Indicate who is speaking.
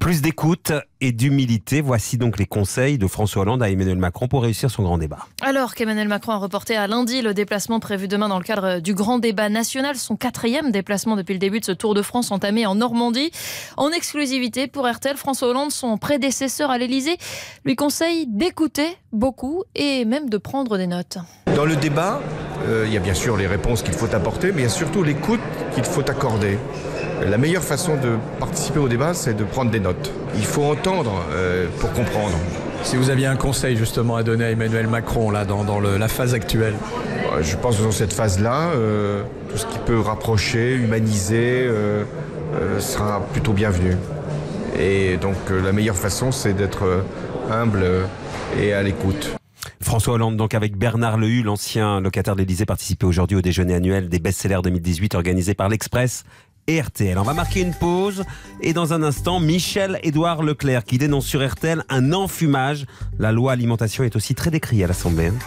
Speaker 1: Plus d'écoute et d'humilité, voici donc les conseils de François Hollande à Emmanuel Macron pour réussir son grand débat.
Speaker 2: Alors qu'Emmanuel Macron a reporté à lundi le déplacement prévu demain dans le cadre du grand débat national, son 4e déplacement depuis le début de ce Tour de France entamé en Normandie. En exclusivité pour RTL, François Hollande, son prédécesseur à l'Elysée, lui conseille d'écouter beaucoup et même de prendre des notes.
Speaker 3: Dans le débat, il y a bien sûr les réponses qu'il faut apporter, mais il y a surtout l'écoute qu'il faut accorder. La meilleure façon de participer au débat, c'est de prendre des notes. Il faut entendre pour comprendre.
Speaker 4: Si vous aviez un conseil justement à donner à Emmanuel Macron là, dans la phase actuelle.
Speaker 3: Je pense que dans cette phase-là, tout ce qui peut rapprocher, humaniser, sera plutôt bienvenu. Et donc la meilleure façon, c'est d'être humble et à l'écoute.
Speaker 1: François Hollande, donc avec Bernard Lehu, l'ancien locataire de l'Elysée, participait aujourd'hui au déjeuner annuel des best-sellers 2018 organisé par l'Express et RTL. On va marquer une pause et dans un instant, Michel-Édouard Leclerc qui dénonce sur RTL un enfumage. La loi alimentation est aussi très décriée à l'Assemblée.